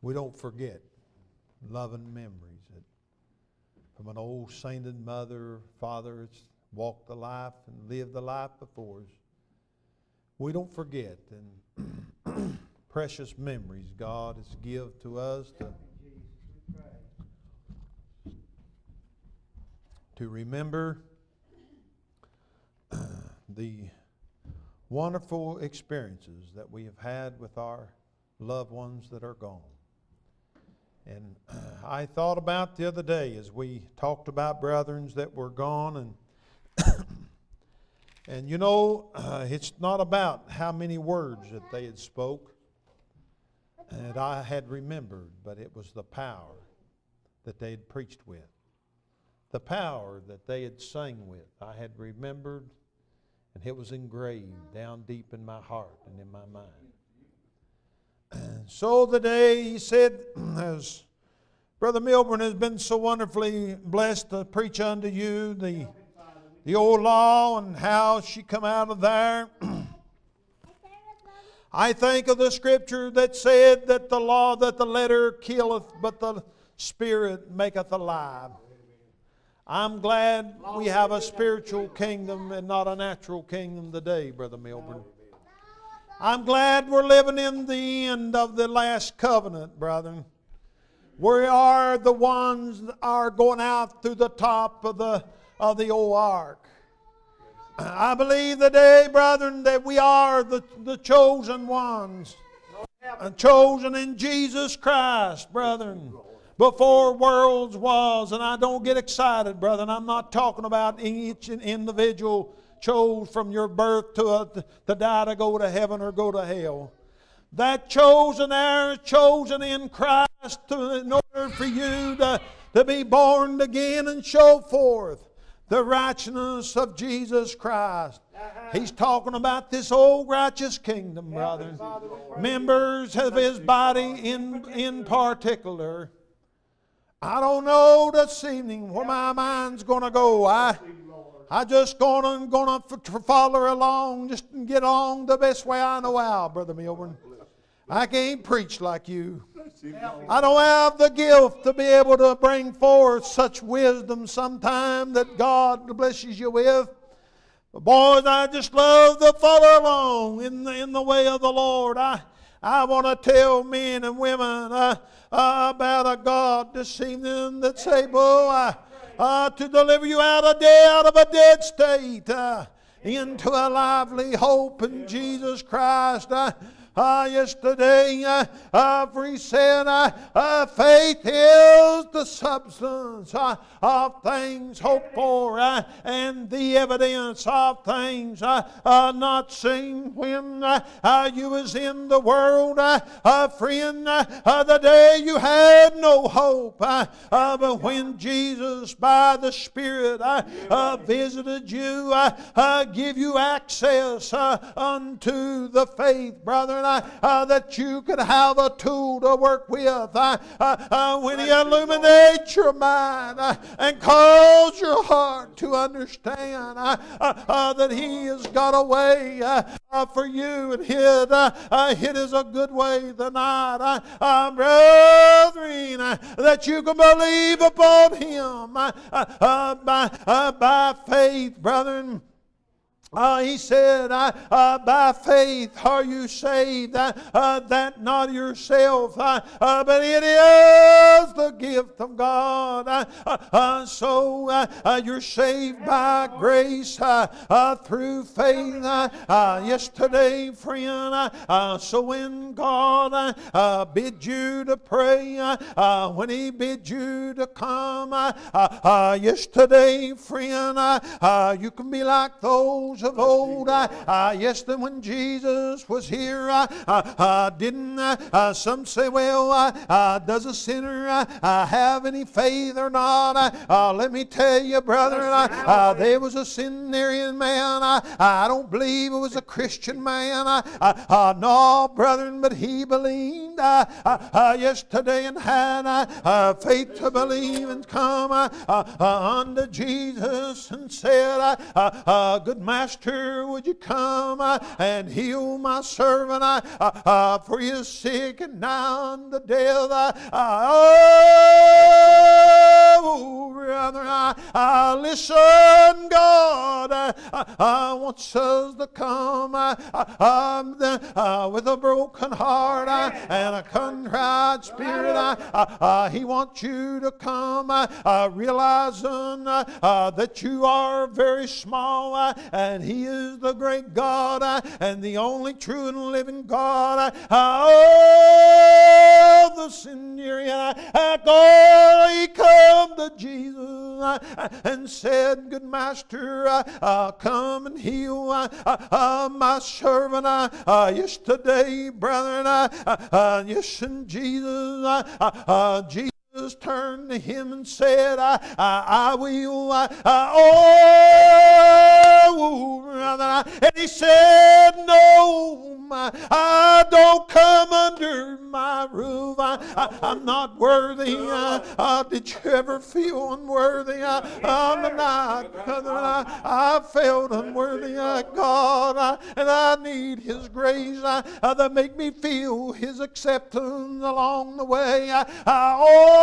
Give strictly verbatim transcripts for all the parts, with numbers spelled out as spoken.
we don't forget loving memories that from an old sainted mother, father that's walked the life and lived the life before us. We don't forget and precious memories God has given to us to, to remember the wonderful experiences that we have had with our loved ones that are gone. And I thought about the other day as we talked about brethren that were gone, and and you know, uh, it's not about how many words that they had spoke and I had remembered, but it was the power that they had preached with, the power that they had sang with. I had remembered, and it was engraved down deep in my heart and in my mind. And so the day, he said, as Brother Milburn has been so wonderfully blessed to preach unto you the, the old law and how she come out of there. I think of the scripture that said that the law, that the letter killeth, but the Spirit maketh alive. I'm glad we have a spiritual kingdom and not a natural kingdom today, Brother Milburn. I'm glad we're living in the end of the last covenant, brethren. We are the ones that are going out through the top of the, of the old ark. I believe today, brethren, that we are the, the chosen ones. And chosen in Jesus Christ, brethren. Before worlds was, and I don't get excited, brethren. I'm not talking about each individual chose from your birth to, a, to die to go to heaven or go to hell. That chosen there is chosen in Christ to, in order for you to, to be born again and show forth the righteousness of Jesus Christ. He's talking about this old righteous kingdom, brethren. Members of His body in, in particular. I don't know this evening where my mind's going to go. I, I just going to going to follow along, just get along the best way I know how, Brother Milburn. I can't preach like you. I don't have the gift to be able to bring forth such wisdom sometime that God blesses you with. But boys, I just love to follow along in the, in the way of the Lord. I I want to tell men and women uh, uh, about a God this evening that's able uh, uh, to deliver you out of, dead, out of a dead state uh, into a lively hope in Jesus Christ. Uh, Uh, yesterday, uh, uh, for he said, uh, uh, faith is the substance uh, of things hoped for uh, and the evidence of things uh, uh, not seen. When uh, uh, you was in the world, uh, uh, friend, uh, uh, the day you had no hope. Uh, uh, but when Jesus, by the Spirit, uh, uh, visited you, uh, uh, give you access uh, unto the faith, brother. Uh, uh, that you could have a tool to work with uh, uh, uh, when He illuminates your mind uh, and calls your heart to understand uh, uh, uh, that He has got a way uh, uh, for you, and hid, uh, uh, hid is a good way tonight, uh, uh, brethren, uh, that you can believe upon Him uh, uh, uh, by, uh, by faith, brethren. Uh, he said, uh, uh, by faith are you saved, uh, uh, that not yourself, uh, uh, but it is the gift of God. Uh, uh, uh, so uh, uh, you're saved by grace uh, uh, through faith. Uh, uh, yesterday, friend, uh, uh, so when God uh, uh, bid you to pray, uh, uh, when He bid you to come, uh, uh, uh, yesterday, friend, uh, uh, you can be like those of old. Uh, uh, yes, then when Jesus was here, uh, uh, uh, didn't uh, uh, some say, well, uh, uh, does a sinner uh, uh, have any faith or not? Uh, uh, let me tell you, brother, uh, uh, there was a Centurion man. Uh, I don't believe it was a Christian man. Uh, uh, uh, no, brethren, but he believed uh, uh, uh, yesterday and had uh, uh, faith to believe and come uh, uh, uh, unto Jesus and said, uh, uh, uh, good master, would you come uh, and heal my servant uh, uh, uh, for he is sick and now unto death. Uh, uh, oh, brother, uh, uh, listen, God uh, uh, wants us to come uh, uh, um, the, uh, with a broken heart uh, and a contrite spirit. Uh, uh, uh, he wants you to come uh, uh, realizing uh, uh, that you are very small uh, and he is the great God uh, and the only true and living God. Uh, oh, the centurion, uh, God, he come to Jesus uh, and said, good master, uh, uh, come and heal uh, uh, my servant uh, uh, yesterday, brethren. Uh, uh, yes, and Jesus, uh, uh, Jesus turned to him and said, I, I, I will. Uh, uh, oh, brother. And he said, no, my, I don't come under my roof. I, I, I'm not worthy. Uh, uh, did you ever feel unworthy uh, on the night, brother? I, I felt unworthy, uh, God, uh, and I need his grace uh, uh, to make me feel his acceptance along the way. Uh, uh,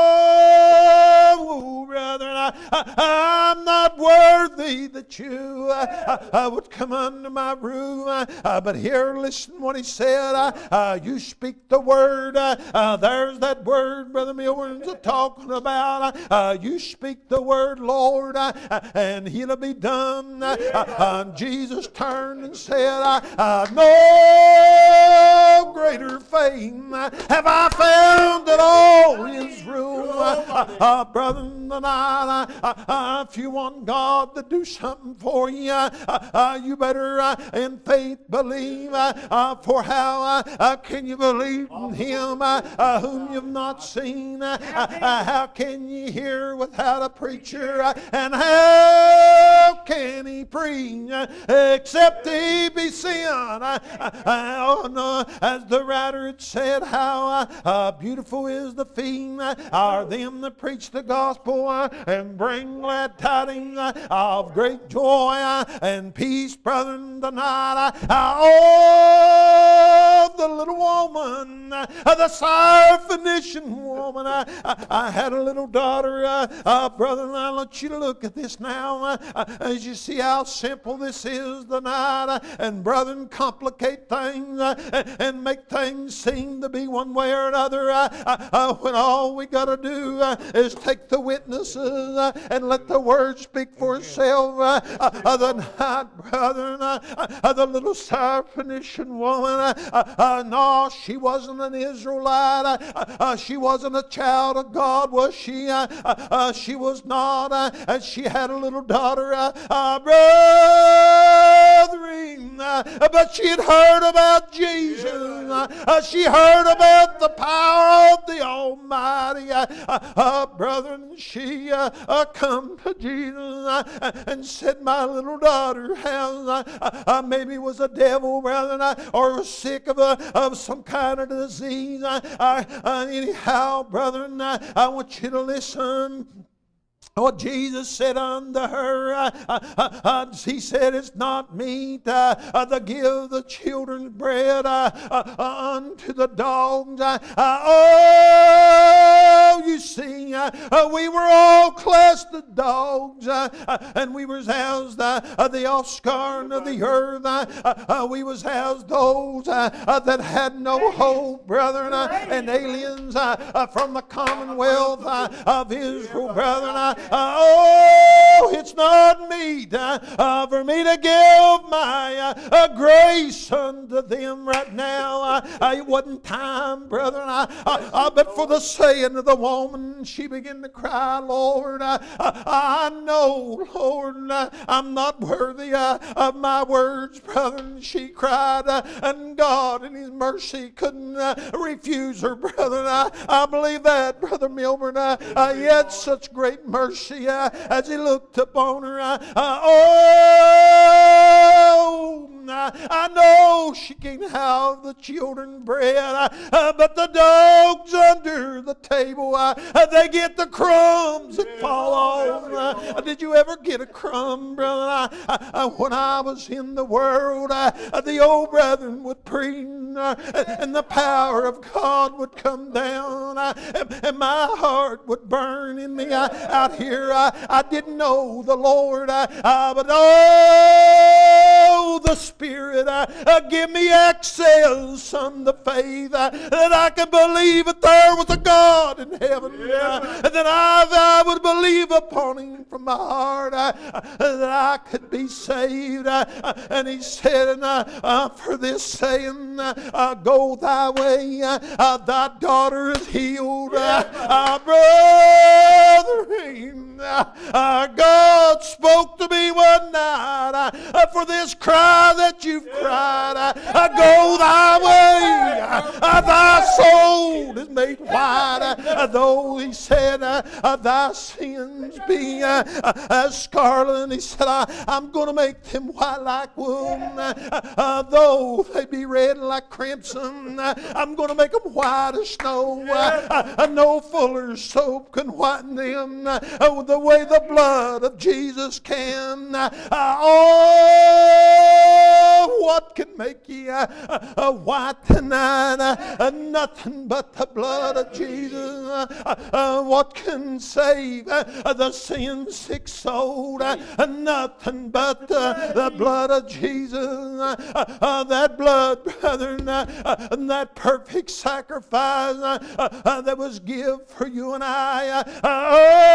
oh, brother, I, I, I'm not worthy that you uh, uh, would come under my roof. Uh, uh, but here, listen what he said. Uh, uh, you speak the word. Uh, uh, there's that word Brother Milburn's talking about. Uh, uh, you speak the word, Lord, uh, uh, and he'll be done. Uh, uh, Jesus turned and said, uh, uh, no greater fame have I found in all Israel. Uh, uh, brother, tonight, uh, uh, if you want God to do something for you, uh, uh, you better uh, in faith believe. Uh, uh, for how uh, uh, can you believe in him uh, uh, whom you've not seen? Uh, uh, how can you hear without a preacher? Uh, and how can he preach uh, except he be sent? Uh, uh, uh, no, as the writer had said, how uh, uh, beautiful is the feet uh, are them that preach the gospel uh, and bring glad tidings uh, of great joy uh, and peace, brethren, tonight. Uh, uh, oh, the little woman, uh, the Syrophoenician woman. Uh, I, I had a little daughter, uh, uh, brother, and I want you to look at this now uh, uh, as you see how simple this is tonight. Uh, and brethren, complicate things uh, and, and make things seem to be one way or another uh, uh, uh, when all we got to do uh, is take the witnesses uh, and let the word speak for itself. Uh, uh, uh, the night, brethren, uh, uh, the little Syrophoenician woman, uh, uh, uh, no, she wasn't an Israelite. Uh, uh, she wasn't a child of God, was she? Uh, uh, uh, she was not. Uh, and she had a little daughter, uh, uh, brethren, uh, but she had heard about Jesus. Uh, uh, she heard about the power of the Almighty. Uh, uh, uh, brethren, she uh, uh, come to Jesus uh, and said, my little daughter has uh, uh, maybe was a devil, brethren, uh, or was sick of, a, of some kind of disease. Uh, uh, uh, anyhow, brethren, uh, I want you to listen. What Jesus said unto her, uh, uh, uh, he said, it's not meet uh, uh, to give the children bread uh, uh, uh, unto the dogs. Uh, uh, oh, you see, uh, uh, we were all classed as dogs, uh, uh, and we was housed uh, uh, the offscouring of the earth. Uh, uh, we was housed those uh, uh, that had no hope, brethren, uh, and aliens uh, uh, from the commonwealth uh, of Israel, brethren. Uh, Uh, oh, it's not meet uh, uh, for me to give my uh, uh, grace unto them right now. Uh, uh, it wasn't time, brethren. Uh, uh, uh, but for the saying of the woman, she began to cry, Lord, uh, uh, I know, Lord, uh, I'm not worthy uh, of my words, brethren. She cried, uh, and God in His mercy couldn't uh, refuse her, brethren. I, I believe that, Brother Milburn. Uh, uh, he had such great mercy. Uh, as he looked upon her, uh, uh, oh, I, I know she can't have the children bread, uh, uh, but the dogs under the table, uh, uh, they get the crumbs that fall off. Uh, did you ever get a crumb, brother? Uh, uh, when I was in the world, uh, uh, the old brethren would preach, uh, and the power of God would come down, uh, and, and my heart would burn in me. Uh, out here, uh, I didn't know the Lord, uh, uh, but oh, the Spirit, uh, uh, give me access unto faith, uh, that I can believe that there was a God in heaven, uh, and that I, I would believe upon Him from my heart, uh, uh, that I could be saved. Uh, uh, and He said, uh, uh, for this saying, uh, uh, go thy way, uh, uh, thy daughter is healed. Uh, uh, brethren, uh, uh, God spoke to me one night, uh, uh, for this cry that you've cried, uh, uh, go thy way, uh, uh, thy soul is made white, uh, uh, though He said, uh, uh, thy sins be uh, uh, as scarlet. He said, I, I'm going to make them white like wool, uh, uh, though they be red like crimson, uh, I'm going to make them white as snow. Uh, uh, no fuller's soap can whiten them uh, uh, the way the blood of Jesus can. Uh, oh, what can make you uh, uh, white tonight? Uh, uh, nothing but the blood of Jesus. Uh, uh, what can save uh, uh, the sin sick soul? Uh, uh, nothing but uh, the blood of Jesus. Uh, uh, uh, that blood, brethren, uh, uh, that perfect sacrifice uh, uh, uh, that was given for you and I. Uh, uh,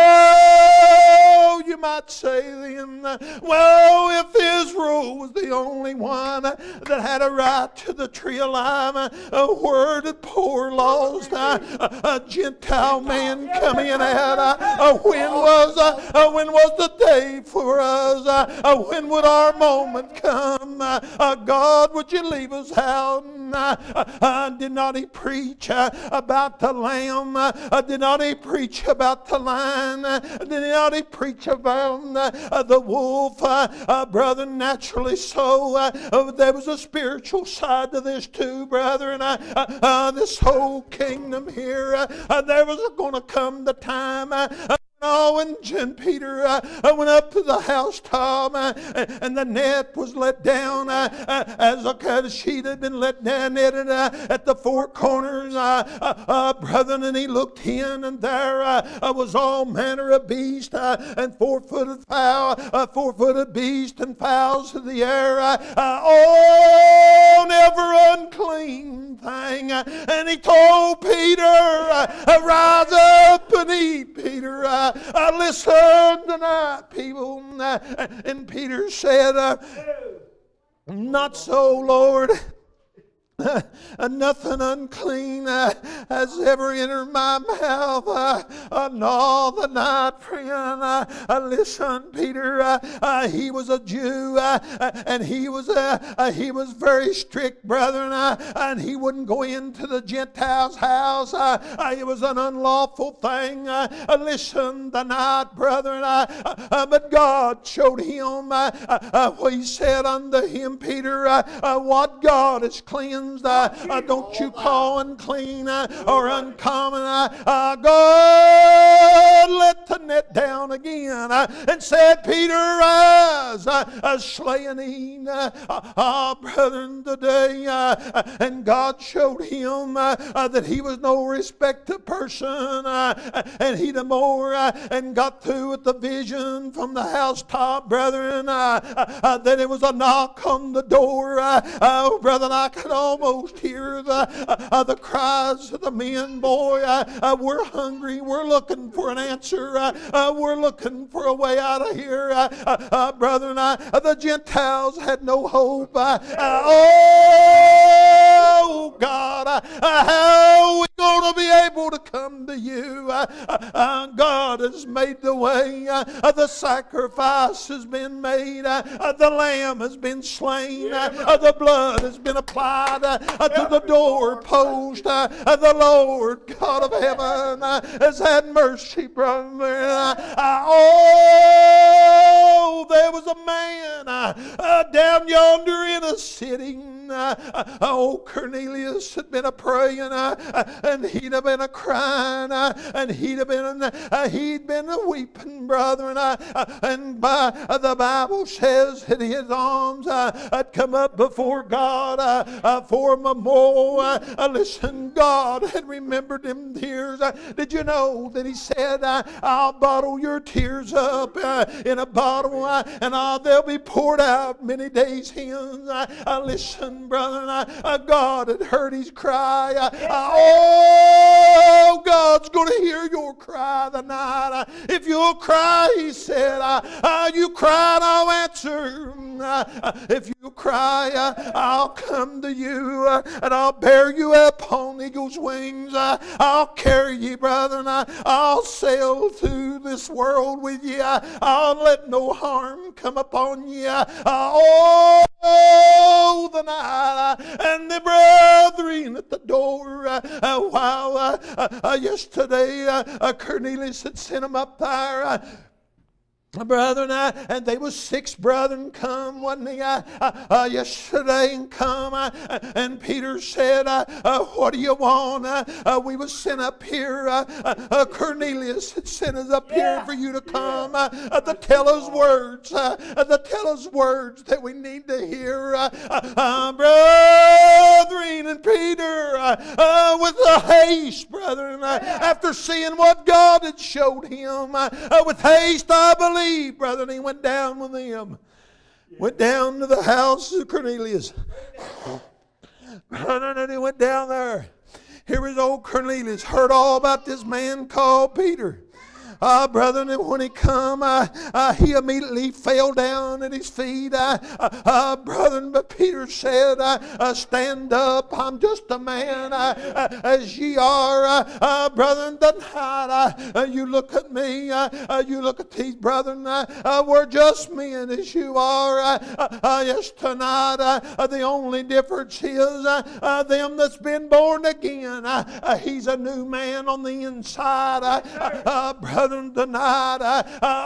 oh, you might say then, uh, well, if Israel was the only one uh, that had a right to the tree of life, uh, uh, where did poor lost uh, uh, a Gentile man come in at? Uh, uh, when was uh, uh, when was the day for us? Uh, uh, when would our moment come? Uh, uh, God, would you leave us out? Uh, uh, did not He preach uh, about the lamb? Uh, uh, did not He preach about the lion? Uh, did not He preach about uh, uh, the wolf? Uh, uh, brother, naturally so. Uh, uh, there was a spiritual side to this too, brethren. Uh, uh, uh, this whole kingdom here, uh, uh, there was going to come the time uh, uh, Oh, and Jen Peter uh, went up to the housetop, uh, and the net was let down uh, uh, as a sheet had been let down, netted uh, at the four corners, uh, uh, uh, brethren, and he looked in, and there uh, uh, was all manner of beast uh, and four-footed fowl, uh, four-footed beast and fowls of the air, uh, uh, oh, never unclean thing. Uh, and he told Peter, uh, uh, rise up and eat, Peter. Uh, Uh, listen tonight, people. Uh, and Peter said, uh, not so, Lord. Uh, uh, nothing unclean uh, has ever entered my mouth. Uh, uh, no, the night, friend. Uh, uh, listen, Peter. Uh, uh, he was a Jew, uh, uh, and he was uh, uh, he was very strict, brethren. Uh, and he wouldn't go into the Gentiles' house. Uh, uh, it was an unlawful thing. Uh, uh, listen, the night, brethren. Uh, uh, uh, but God showed him. Uh, uh, uh, what He said unto him, Peter, uh, uh, what God has cleansed. Uh, uh, don't you call unclean uh, or uncommon. Uh, uh, God let the net down again uh, and said, Peter, rise, uh, uh, slay and eat. Uh, uh, brethren, today, uh, uh, and God showed him uh, uh, that he was no respecter person, uh, and he the more uh, and got through with the vision from the housetop, brethren, uh, uh, uh, that it was a knock on the door. Uh, uh, brethren, I could all almost hear the uh, uh, the cries of the men. Boy, uh, uh, we're hungry. We're looking for an answer. Uh, uh, we're looking for a way out of here. Uh, uh, uh, brethren, uh, the Gentiles had no hope. Uh, uh, oh, God, uh, uh, how are we going to be able to come to you? Uh, uh, uh, God has made the way. Uh, uh, the sacrifice has been made. Uh, uh, the lamb has been slain. Uh, uh, the blood has been applied Uh, uh, to the doorpost. Uh, uh, the Lord God of heaven uh, has had mercy, brother. Uh, uh, oh, oh, there was a man uh, uh, down yonder in a city. Uh, uh, old Cornelius had been a praying, uh, uh, and he'd have been a crying, uh, and he'd have been uh, he'd been a weeping, brethren. Uh, uh, and by uh, the Bible says that his arms uh, had come up before God uh, uh, for a memorial. Uh, uh, listen, God had remembered them tears. Uh, did you know that He said, uh, "I'll bottle your tears up uh, in a bottle, uh, and uh, they'll be poured out many days hence." Uh, uh, listen, brother, uh, uh, God had heard his cry. Uh, uh, oh, God's going to hear your cry tonight. Uh, if you'll cry, He said, uh, uh, you cry and I'll answer. Uh, uh, if you cry, uh, I'll come to you, uh, and I'll bear you up on eagle's wings. Uh, I'll carry you, brother, and I, I'll sail through this world with you. Uh, I'll let no harm come upon you. Uh, oh, the night, uh, and the brethren at the door, uh, uh, while uh, uh, uh, yesterday uh, uh, Cornelius had sent him up there. Uh, Brethren, uh, and they was six brethren come, wasn't he, uh, uh, uh, yesterday and come, uh, and Peter said, uh, uh, what do you want? Uh, uh, we was sent up here, uh, uh, Cornelius had sent us up yeah. here for you to come, uh, uh, to tell us words, uh, uh, to tell us words that we need to hear, uh, uh, uh, brethren, and Peter, uh, uh, with a haste, brethren, uh, after seeing what God had showed him, uh, uh, with haste, I believe, brother, and he went down with them. Went down to the house of Cornelius. Brother, and he went down there. Here was old Cornelius, heard all about this man called Peter. Ah, uh, brethren, and when he come, uh, uh, he immediately fell down at his feet. Uh, uh, uh, brethren, but Peter said, uh, uh, stand up, I'm just a man, uh, uh, as ye are. Uh, uh, brethren, tonight, uh, uh, you look at me, uh, uh, you look at these brethren, uh, uh, we're just men as you are. Uh, uh, uh, yes, tonight, uh, uh, the only difference is uh, uh, them that's been born again. Uh, uh, he's a new man on the inside. Uh, uh, uh, brethren, tonight, uh, uh,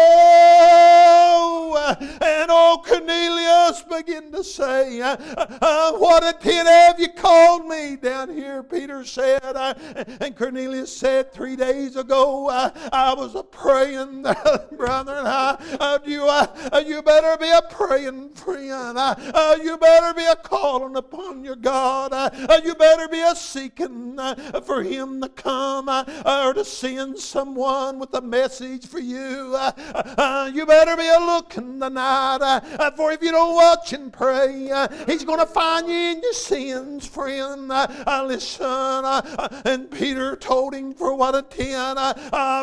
oh, uh, and old Cornelius began to say, uh, uh, what a tit have you called me down here, Peter said. Uh, and Cornelius said, three days ago, uh, I was a praying, brother. Uh, uh, you, uh, you better be a praying friend. Uh, uh, you better be a calling upon your God. Uh, uh, you better be a seeking uh, for Him to come uh, or to send someone with a message for you. Uh, uh, you better be a looking tonight, uh, uh, for if you don't watch and pray, uh, He's going to find you in your sins, friend. Uh, uh, listen, uh, uh, and Peter told him for what a ten, uh, uh,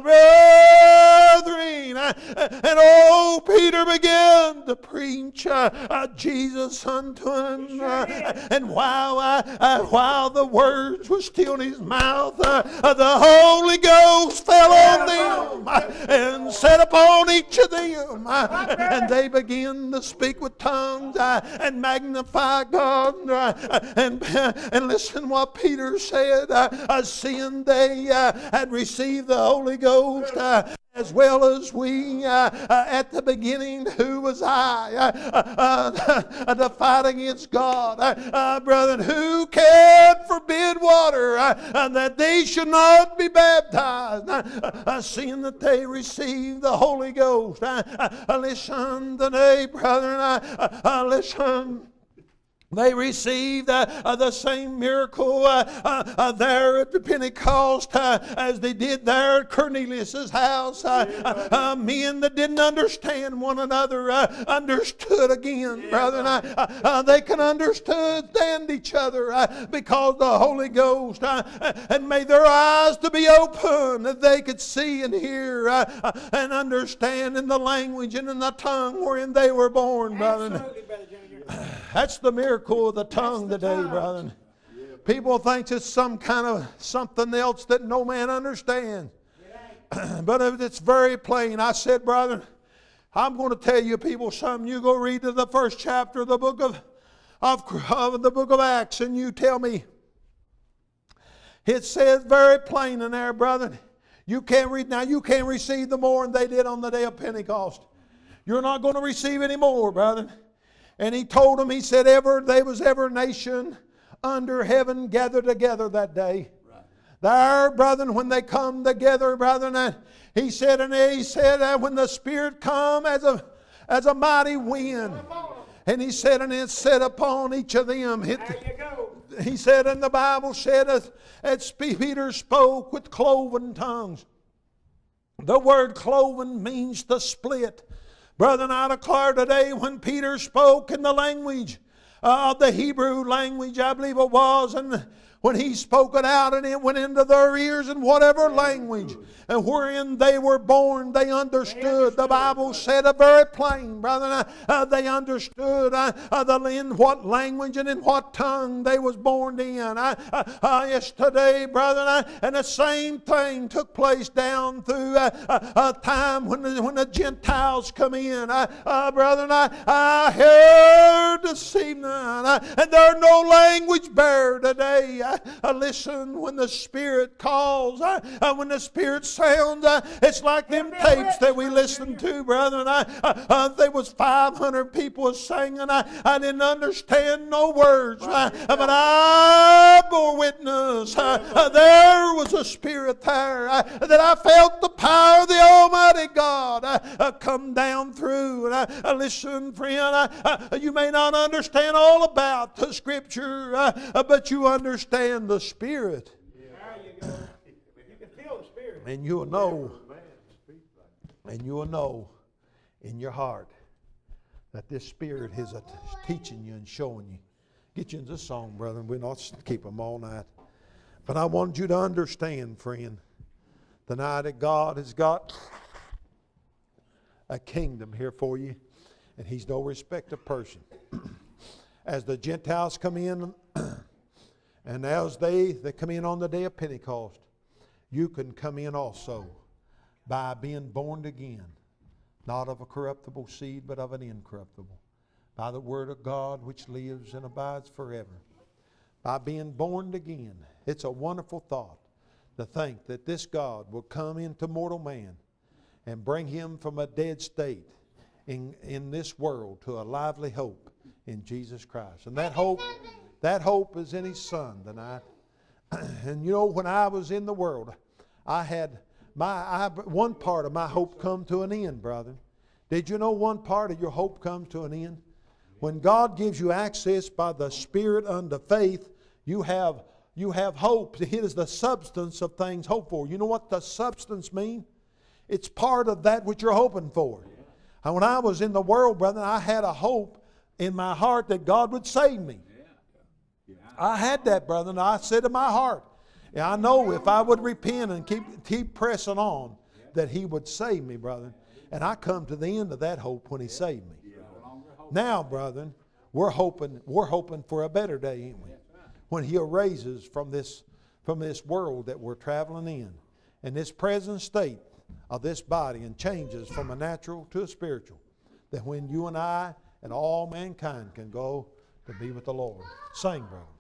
brethren, uh, and oh, Peter began to preach uh, uh, Jesus unto him, uh, and while uh, uh, while the words were still in his mouth, uh, uh, the Holy Ghost fell on them and set upon each of them, uh, and they begin to speak with tongues uh, and magnify God. Uh, and, uh, and listen what Peter said, uh, uh, seeing they uh, had received the Holy Ghost, uh, as well as we uh, uh, at the beginning, who was I uh, uh, uh, to fight against God? Uh, uh, brethren, who can forbid water uh, uh, that they should not be baptized, uh, uh, seeing that they received the Holy Ghost? Uh, uh, listen today, brethren, uh, uh, listen. They received uh, uh, the same miracle uh, uh, uh, there at the Pentecost uh, as they did there at Cornelius' house. Uh, uh, uh, men that didn't understand one another uh, understood again, yeah, brethren. Uh, uh, uh, they can understand each other uh, because the Holy Ghost uh, uh, had made their eyes to be open, that they could see and hear uh, uh, and understand in the language and in the tongue wherein they were born, brethren. Absolutely, Brother Junior. That's the miracle of the tongue the today, tongue. Brethren. Yeah. People think it's some kind of something else that no man understands. Yeah. But it's very plain. I said, brethren, I'm going to tell you people something. You go read to the first chapter of the book of, of, of the book of Acts, and you tell me. It says very plain in there, brethren. You can't read now. You can't receive the more than they did on the day of Pentecost. You're not going to receive any more, brother. And he told them, he said, ever there was ever nation under heaven gathered together that day. Right. There, brethren, when they come together, brethren, he said, and he said, uh, when the Spirit come as a as a mighty wind, and he said, and it set upon each of them. Hit the, there you go. He said, and the Bible said, as, as Peter spoke with cloven tongues. The word cloven means to split. Brethren, I declare today, when Peter spoke in the language uh, of the Hebrew language, I believe it was, and when he spoke it out and it went into their ears in whatever language and wherein they were born, they understood. The Bible said it very plain, brethren. Uh, uh, they understood uh, uh, the, in what language and in what tongue they was born in. Uh, uh, uh, yes, today, brethren, uh, and the same thing took place down through uh, uh, a time when the, when the Gentiles come in. Uh, uh, brethren, I, I heard this evening, uh, and there's no language barrier today. Uh, uh, listen, when the Spirit calls, uh, uh, when the Spirit sounds, uh, it's like them tapes that we listened to, brethren. I, uh, uh, there was five hundred people singing. I, I didn't understand no words, uh, but I bore witness. Uh, uh, there was a Spirit there uh, that I felt the power of the Almighty God uh, uh, come down through. And uh, uh, listen, friend, uh, uh, you may not understand all about the Scripture, uh, uh, but you understand the Spirit. And you'll know, and you'll know in your heart that this Spirit is a t- teaching you and showing you. Get you into this song, brother. We're not keep them all night. But I want you to understand, friend, tonight that God has got a kingdom here for you, and He's no respect of person. As the Gentiles come in, and as they, they come in on the day of Pentecost, you can come in also by being born again, not of a corruptible seed, but of an incorruptible, by the Word of God which lives and abides forever. By being born again. It's a wonderful thought to think that this God will come into mortal man and bring him from a dead state in, in this world to a lively hope in Jesus Christ. And that hope, that hope is in His Son tonight. And you know, when I was in the world, I had my I, one part of my hope come to an end, brother. Did you know one part of your hope comes to an end? When God gives you access by the Spirit unto faith, you have you have hope. It is the substance of things hoped for. You know what the substance means? It's part of that which you're hoping for. And when I was in the world, brother, I had a hope in my heart that God would save me. I had that, brother, and I said in my heart, yeah, I know if I would repent and keep keep pressing on, that He would save me, brother. And I come to the end of that hope when He saved me. Now, brethren, we're hoping we're hoping for a better day, ain't we? When He arises from this from this world that we're traveling in, and this present state of this body, and changes from a natural to a spiritual. That when you and I and all mankind can go to be with the Lord. Sing, brother.